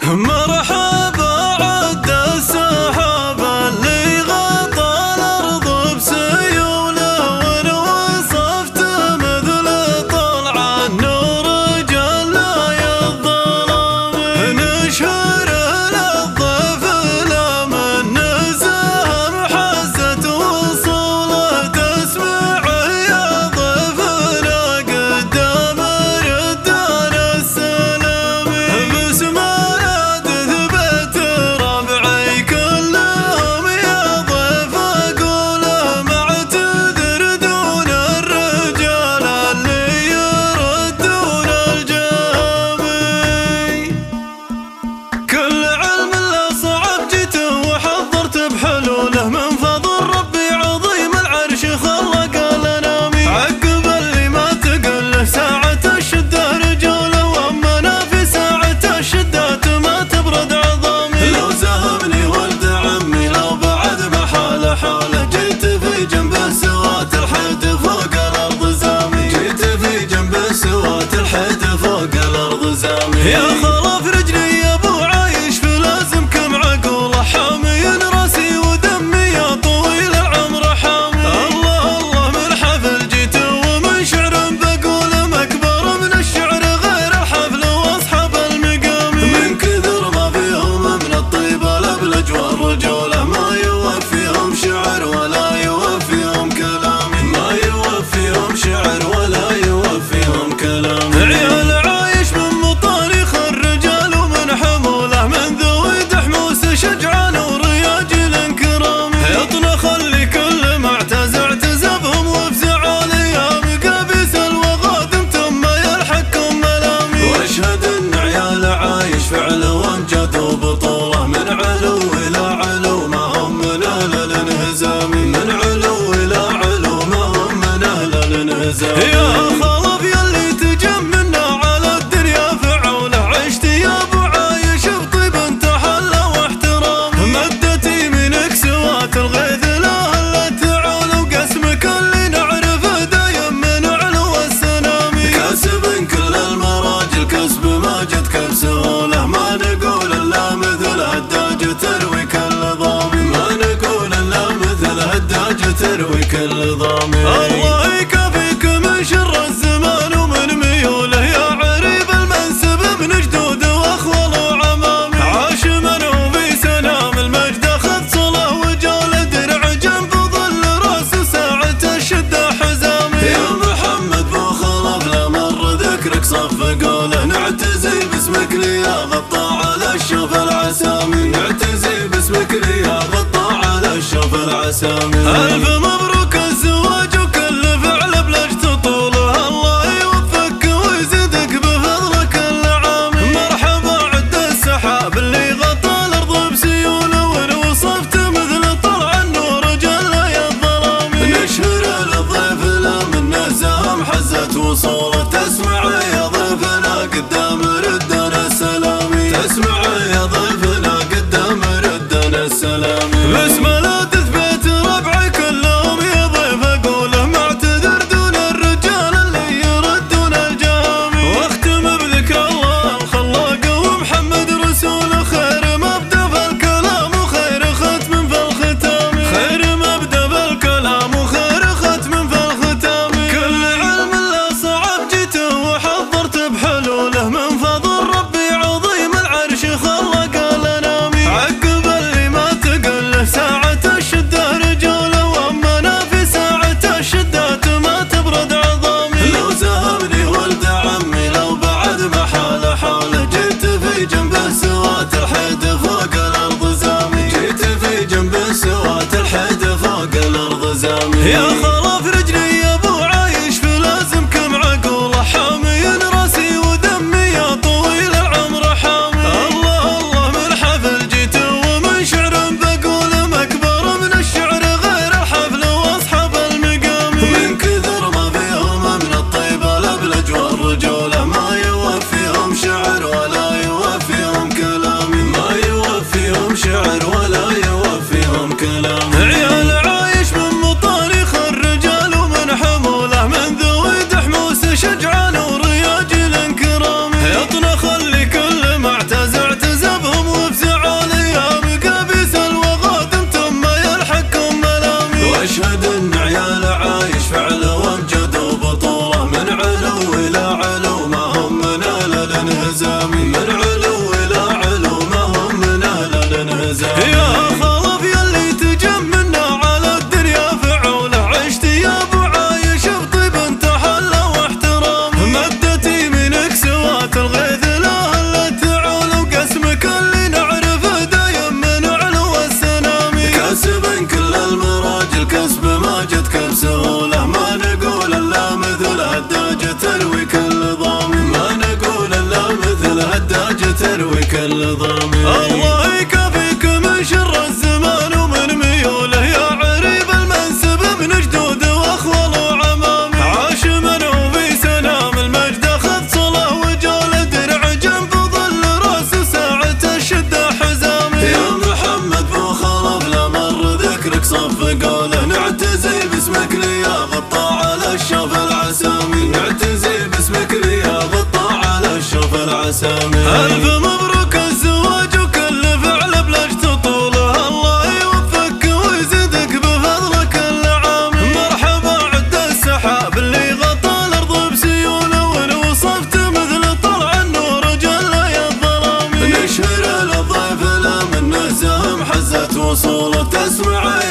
مرحبا عد السحاب اللي غطى الأرض بسيوله، وإن وصفت مثل طلع النور جلاي الظلام. نشهر للضيف لمن نزه محزة وصوله، تسمع يا ضيفنا قدام ردنا السلام. بسم يا خلاف رجلي يا ابو عايش في لازمك معقوله، حامي راسي ودمي يا طويل العمر حامي. الله الله من حفل جيت ومن شعر بقول مكبر من الشعر غير الحفل واصحاب المقام. من كثر ما فيهم من الطيبه الابلج والرجوله، ما يوفيهم شعر ولا يوفيهم كلام، ما يوفيهم شعر ولا يوفيهم كلام. عيال عايش من مطاريخ الرجال ومن حموله، من ذوي دحموس شجعان ورياجل انكرام. يطنخ اللي كل ما اعتزبهم وفزع الايام، قابس الوغادم ثم يلحقكم ملامي. واشهد ان عيال عايش فعل وامجاد وبطوله، من علو الى علو ما هم من اهل الانهزام، من علو الى علو ما هم من اهل الانهزام. يا خلاف يلي تجمنا على الدنيا فعوله، عشت يا ابو عايش بطيب تحلى واحترام. مدتي منك سوات الغيث لا هلا تعول، وقسمك اللي نعرفه دايم من علو السلام. كاسب كل المراجل كسب ما جتك بسهوله، ما نقول الا مثل هداج تروي كل ضامي، ما نقول الا مثل هداج تروي كل ضامي. الله يكفيك من شر الزمان ومن ميوله، يا عريب المنسب من جدود واخوال وعمام. عاش من هو في سلام المجد اخذ صله، وجال درع جنب ظل راس ساعة الشده حزامي. يا محمد بو خلف لا مر ذكرك صف قوله، نعتزي باسمك لي يا غطى على الشوف العسامي، نعتزي باسمك لي يا غطى على الشوف العسامي. الف مبروك الزواج وكل فعل بلجت طوله، الله يوفقك ويزيدك بفضلك العام. مرحبا عد السحاب اللي غطى الارض بسيوله، وان وصفت مثل طلع النور جلاي الظلام. نشهر للضيف لا من نزه محزة وصوله، تسمع يا ضيفنا قدام ردنا السلام، تسمع يا ضيفنا قدام ردنا السلام. بسم الله تثبت ربعي كله وكل ضامي. الله يكفيك من شر الزمان ومن ميوله يا عريب المنسب من جدود واخوال وعمامي. عاش من وفي سلام المجد اخذ صله وجال درع جنب ظل راس ساعة الشدة حزامي. يا محمد بو خلف لا مر ذكرك صف قوله نعتزي باسمك ليا غطى على الشوف العسامي. نعتزي باسمك ليا غطى على الشوف العسامي. ألف مبروك الزواج وكل فعل بلجت طوله الله يوفقك ويزيدك بفضلك العام. مرحبا عد السحاب اللي غطى الأرض بسيوله وإن وصفت مثل طلع النور جل يا الظلام. نشهر للضيف لا من نزهم حزة وصوله تسمع